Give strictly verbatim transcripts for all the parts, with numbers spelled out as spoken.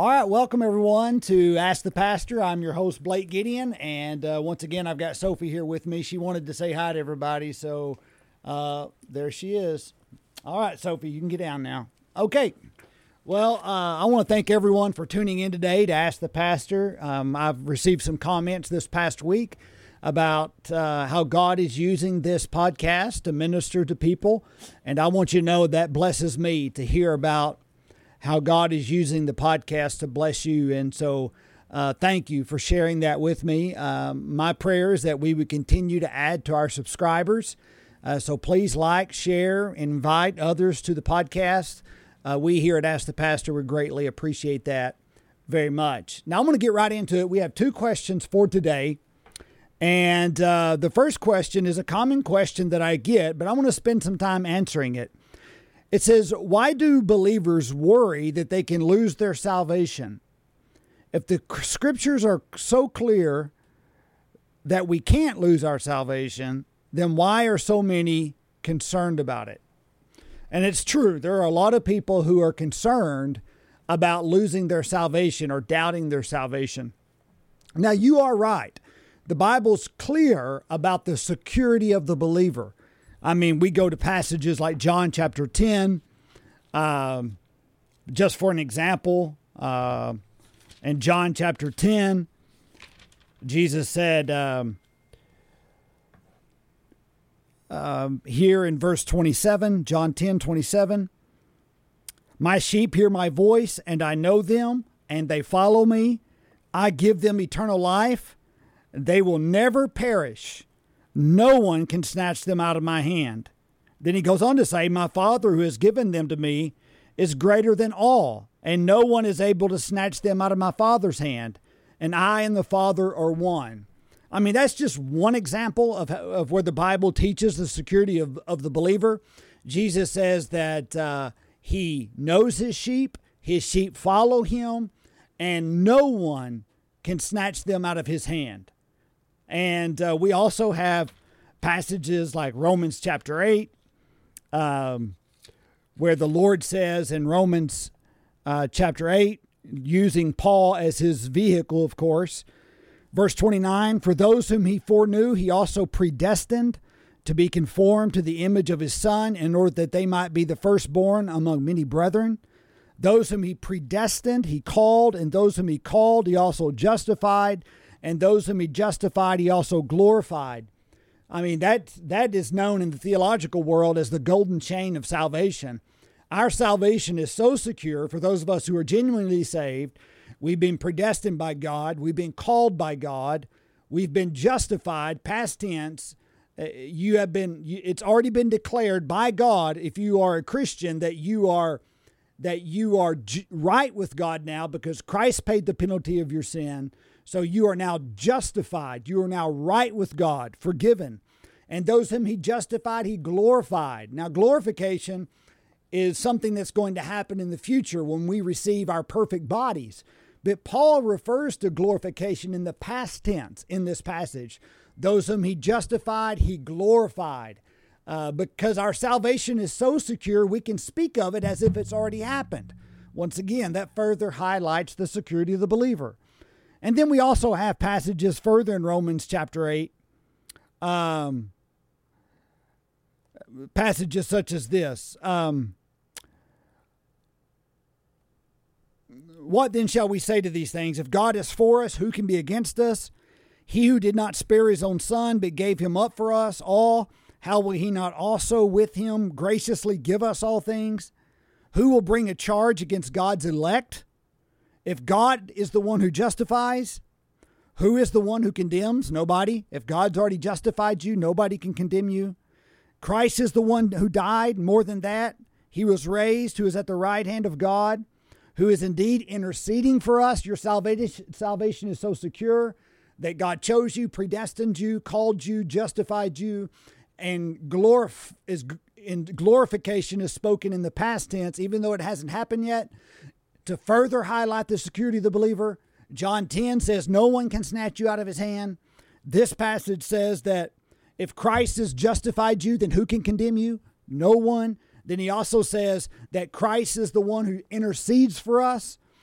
All right, welcome everyone to Ask the Pastor. I'm your host, Blake Gideon, and uh, once again, I've got Sophie here with me. She wanted to say hi to everybody, so uh, there she is. All right, Sophie, you can get down now. Okay, well, uh, I want to thank everyone for tuning in today to Ask the Pastor. Um, I've received some comments this past week about uh, how God is using this podcast to minister to people, and I want you to know that blesses me to hear about how God is using the podcast to bless you. And so uh, thank you for sharing that with me. Um, my prayer is that we would continue to add to our subscribers. Uh, so please like, share, invite others to the podcast. Uh, we here at Ask the Pastor would greatly appreciate that very much. Now I'm going to get right into it. We have two questions for today. And uh, the first question is a common question that I get, but I want to spend some time answering it. It says, why do believers worry that they can lose their salvation? If the scriptures are so clear that we can't lose our salvation, then why are so many concerned about it? And it's true. There are a lot of people who are concerned about losing their salvation or doubting their salvation. Now, you are right. The Bible's clear about the security of the believer. I mean, we go to passages like John chapter ten, um, just for an example. Uh, in John chapter ten, Jesus said um, um, here in verse twenty-seven, John ten, twenty-seven, my sheep hear my voice, and I know them, and they follow me. I give them eternal life. They will never perish. No one can snatch them out of my hand. Then he goes on to say, my Father who has given them to me is greater than all, and no one is able to snatch them out of my Father's hand. And I and the Father are one. I mean, that's just one example of, of where the Bible teaches the security of, of the believer. Jesus says that uh, he knows his sheep, his sheep follow him, and no one can snatch them out of his hand. And uh, we also have passages like Romans chapter eight, um, where the Lord says in Romans uh, chapter eight, using Paul as his vehicle, of course, verse twenty-nine, for those whom he foreknew, he also predestined to be conformed to the image of his Son, in order that they might be the firstborn among many brethren. Those whom he predestined, he called, and those whom he called, he also justified. And those whom he justified, he also glorified. I mean, that that is known in the theological world as the golden chain of salvation. Our salvation is so secure for those of us who are genuinely saved. We've been predestined by God. We've been called by God. We've been justified, past tense. You have been. It's already been declared by God, if you are a Christian, that you are that you are right with God now because Christ paid the penalty of your sin. So you are now justified. You are now right with God, forgiven. And those whom he justified, he glorified. Now, glorification is something that's going to happen in the future when we receive our perfect bodies. But Paul refers to glorification in the past tense in this passage. Those whom he justified, he glorified. Uh, because our salvation is so secure, we can speak of it as if it's already happened. Once again, that further highlights the security of the believer. And then we also have passages further in Romans chapter eight, um, passages such as this. Um, what then shall we say to these things? If God is for us, who can be against us? He who did not spare his own Son, but gave him up for us all, how will he not also with him graciously give us all things? Who will bring a charge against God's elect? If God is the one who justifies, who is the one who condemns? Nobody. If God's already justified you, nobody can condemn you. Christ is the one who died. More than that, he was raised, who is at the right hand of God, who is indeed interceding for us. Your salvation, salvation is so secure that God chose you, predestined you, called you, justified you, and glorif- is in glorification is spoken in the past tense, even though it hasn't happened yet. To further highlight the security of the believer, John ten says, no one can snatch you out of his hand. This passage says that if Christ has justified you, then who can condemn you? No one. Then he also says that Christ is the one who intercedes for us.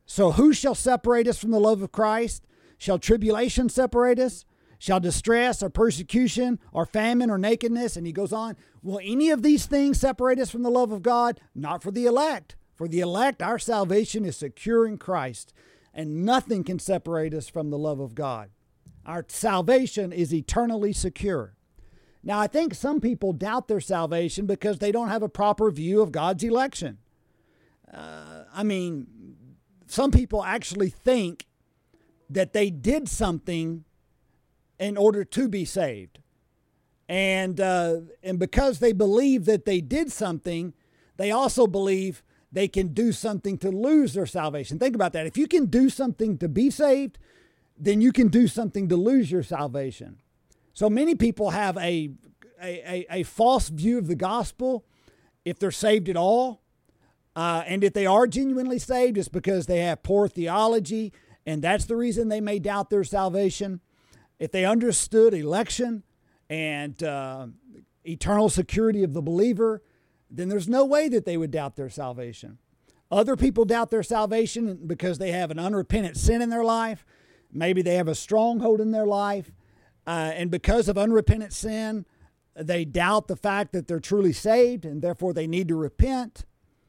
So who shall separate us from the love of Christ? Shall tribulation separate us? Shall distress or persecution or famine or nakedness? And he goes on, will any of these things separate us from the love of God? Not for the elect. For the elect, our salvation is secure in Christ, and nothing can separate us from the love of God. Our salvation is eternally secure. Now, I think some people doubt their salvation because they don't have a proper view of God's election. Uh, I mean, some people actually think that they did something in order to be saved. And uh, and because they believe that they did something, they also believe they can do something to lose their salvation. Think about that. If you can do something to be saved, then you can do something to lose your salvation. So many people have a, a, a, a false view of the gospel if they're saved at all. Uh, and if they are genuinely saved, it's because they have poor theology, and that's the reason they may doubt their salvation. If they understood election and uh, eternal security of the believer, then there's no way that they would doubt their salvation. Other people doubt their salvation because they have an unrepentant sin in their life. Maybe they have a stronghold in their life. Uh, and because of unrepentant sin, they doubt the fact that they're truly saved, and therefore they need to repent.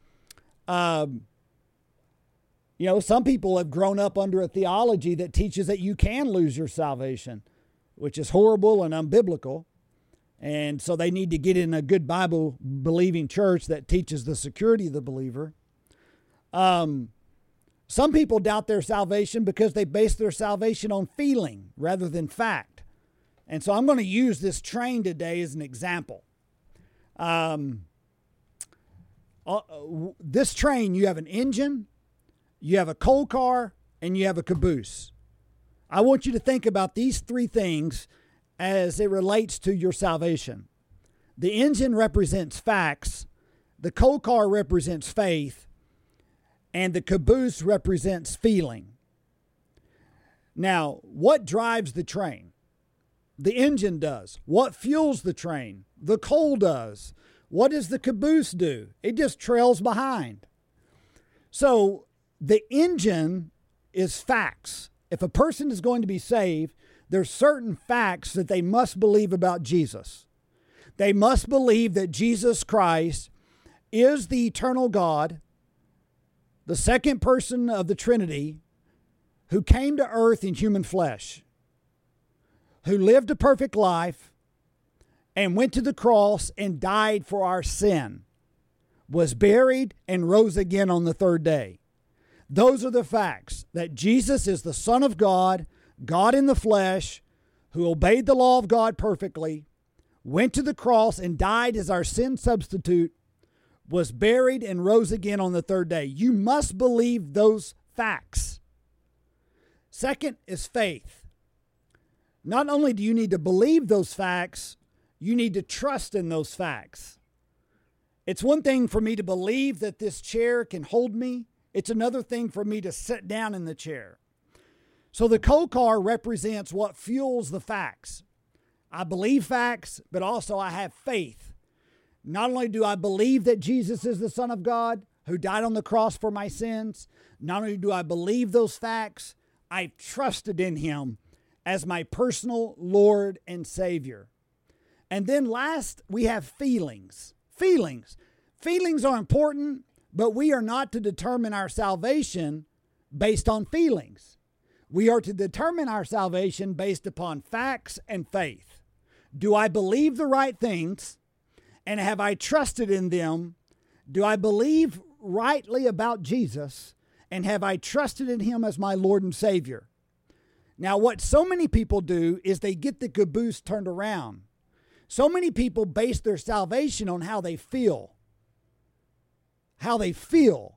Um, you know, some people have grown up under a theology that teaches that you can lose your salvation, which is horrible and unbiblical. And so they need to get in a good Bible-believing church that teaches the security of the believer. Um, some people doubt their salvation because they base their salvation on feeling rather than fact. And so I'm going to use this train today as an example. Um, uh, this train, you have an engine, you have a coal car, and you have a caboose. I want you to think about these three things as it relates to your salvation. The engine represents facts, the coal car represents faith, and the caboose represents feeling. Now, what drives the train? The engine does. What fuels the train? The coal does. What does the caboose do? It just trails behind. So the engine is facts. If a person is going to be saved, there's certain facts that they must believe about Jesus. They must believe that Jesus Christ is the eternal God, the second person of the Trinity, who came to earth in human flesh, who lived a perfect life and went to the cross and died for our sin, was buried and rose again on the third day. Those are the facts, that Jesus is the Son of God, God in the flesh, who obeyed the law of God perfectly, went to the cross and died as our sin substitute, was buried and rose again on the third day. You must believe those facts. Second is faith. Not only do you need to believe those facts, you need to trust in those facts. It's one thing for me to believe that this chair can hold me. It's another thing for me to sit down in the chair. So the coal car represents what fuels the facts. I believe facts, but also I have faith. Not only do I believe that Jesus is the Son of God who died on the cross for my sins, not only do I believe those facts, I've trusted in Him as my personal Lord and Savior. And then last, we have feelings. Feelings. Feelings are important, but we are not to determine our salvation based on feelings. We are to determine our salvation based upon facts and faith. Do I believe the right things? And have I trusted in them? Do I believe rightly about Jesus? And have I trusted in Him as my Lord and Savior? Now, what so many people do is they get the caboose turned around. So many people base their salvation on how they feel. How they feel.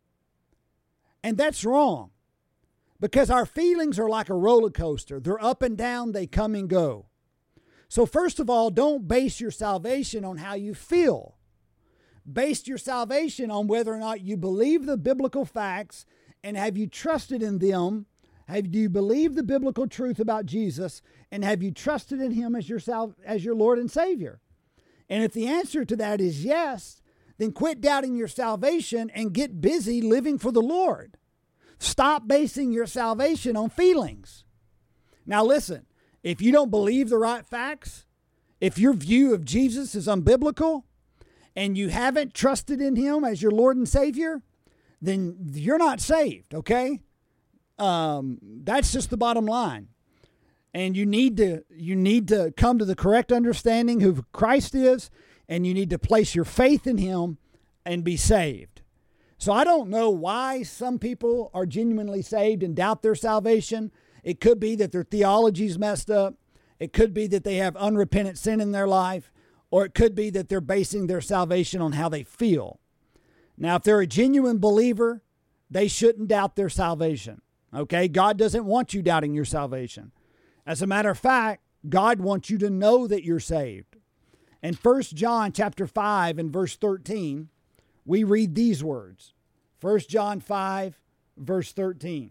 And that's wrong. Because our feelings are like a roller coaster. They're up and down, they come and go. So first of all, don't base your salvation on how you feel. Base your salvation on whether or not you believe the biblical facts, and have you trusted in them. Have you believed the biblical truth about Jesus, and have you trusted in Him as your sal- as your Lord and Savior? And if the answer to that is yes, then quit doubting your salvation and get busy living for the Lord. Stop basing your salvation on feelings. Now listen, if you don't believe the right facts, if your view of Jesus is unbiblical, and you haven't trusted in him as your Lord and Savior, then you're not saved, okay? Um, that's just the bottom line. And you need to you need to come to the correct understanding who Christ is, and you need to place your faith in him and be saved. So I don't know why some people are genuinely saved and doubt their salvation. It could be that their theology's messed up. It could be that they have unrepentant sin in their life, or it could be that they're basing their salvation on how they feel. Now, if they're a genuine believer, they shouldn't doubt their salvation. Okay? God doesn't want you doubting your salvation. As a matter of fact, God wants you to know that you're saved. In First John chapter five and verse thirteen, we read these words. First John five, verse thirteen.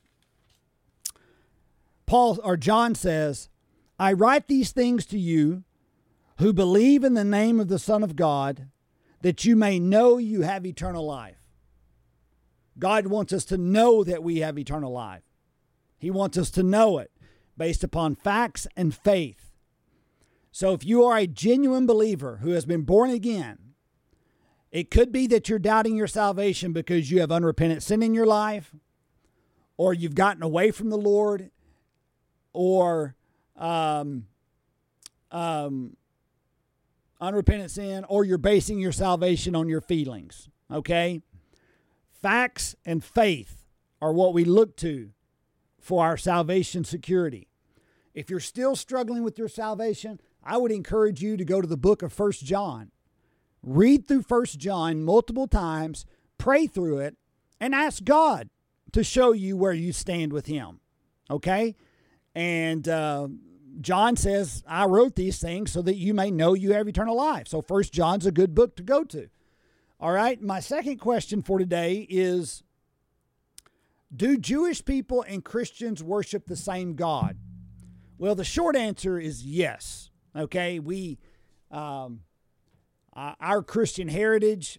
Paul or John says, I write these things to you who believe in the name of the Son of God, that you may know you have eternal life. God wants us to know that we have eternal life. He wants us to know it based upon facts and faith. So if you are a genuine believer who has been born again, it could be that you're doubting your salvation because you have unrepentant sin in your life, or you've gotten away from the Lord, or um, um, unrepentant sin, or you're basing your salvation on your feelings, okay? Facts and faith are what we look to for our salvation security. If you're still struggling with your salvation, I would encourage you to go to the book of First John. Read through First John multiple times, pray through it, and ask God to show you where you stand with him, okay? And uh, John says, I wrote these things so that you may know you have eternal life. So First John's a good book to go to. All right, my second question for today is, do Jewish people and Christians worship the same God? Well, the short answer is yes. Okay, we, um, uh, our Christian heritage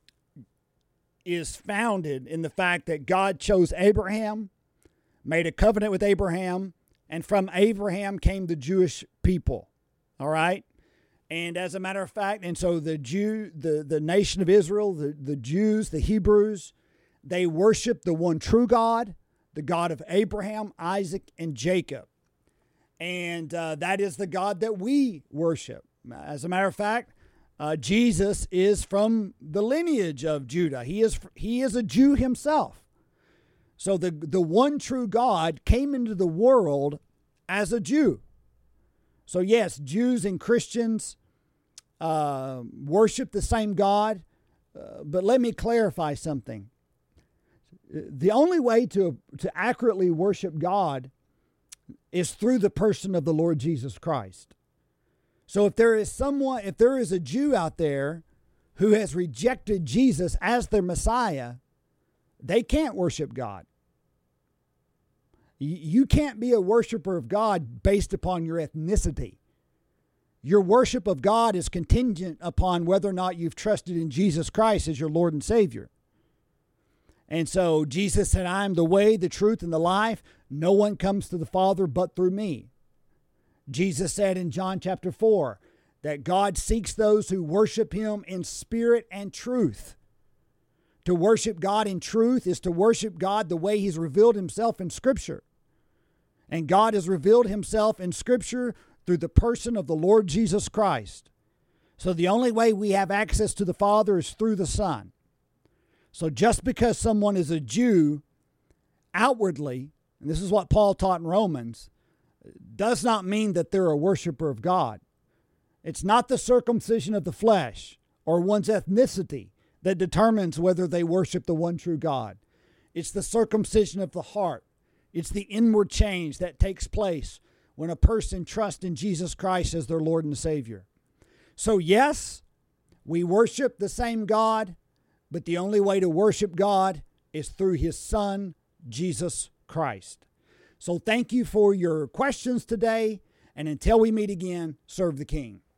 is founded in the fact that God chose Abraham, made a covenant with Abraham, and from Abraham came the Jewish people. All right. And as a matter of fact, and so the Jew, the, the nation of Israel, the, the Jews, the Hebrews, they worship the one true God, the God of Abraham, Isaac, and Jacob. And uh, that is the God that we worship. As a matter of fact, uh, Jesus is from the lineage of Judah. He is he is a Jew himself. So the, the one true God came into the world as a Jew. So yes, Jews and Christians uh, worship the same God. Uh, but let me clarify something. The only way to, to accurately worship God is through the person of the Lord Jesus Christ. So if there is someone, if there is a Jew out there who has rejected Jesus as their Messiah, they can't worship God. You can't be a worshiper of God based upon your ethnicity. Your worship of God is contingent upon whether or not you've trusted in Jesus Christ as your Lord and Savior. And so Jesus said, I am the way, the truth, and the life. No one comes to the Father but through me. Jesus said in John chapter four that God seeks those who worship him in spirit and truth. To worship God in truth is to worship God the way he's revealed himself in Scripture. And God has revealed himself in Scripture through the person of the Lord Jesus Christ. So the only way we have access to the Father is through the Son. So just because someone is a Jew outwardly, and this is what Paul taught in Romans, does not mean that they're a worshiper of God. It's not the circumcision of the flesh or one's ethnicity that determines whether they worship the one true God. It's the circumcision of the heart. It's the inward change that takes place when a person trusts in Jesus Christ as their Lord and Savior. So yes, we worship the same God, but the only way to worship God is through his Son, Jesus Christ. So thank you for your questions today, and until we meet again, serve the King.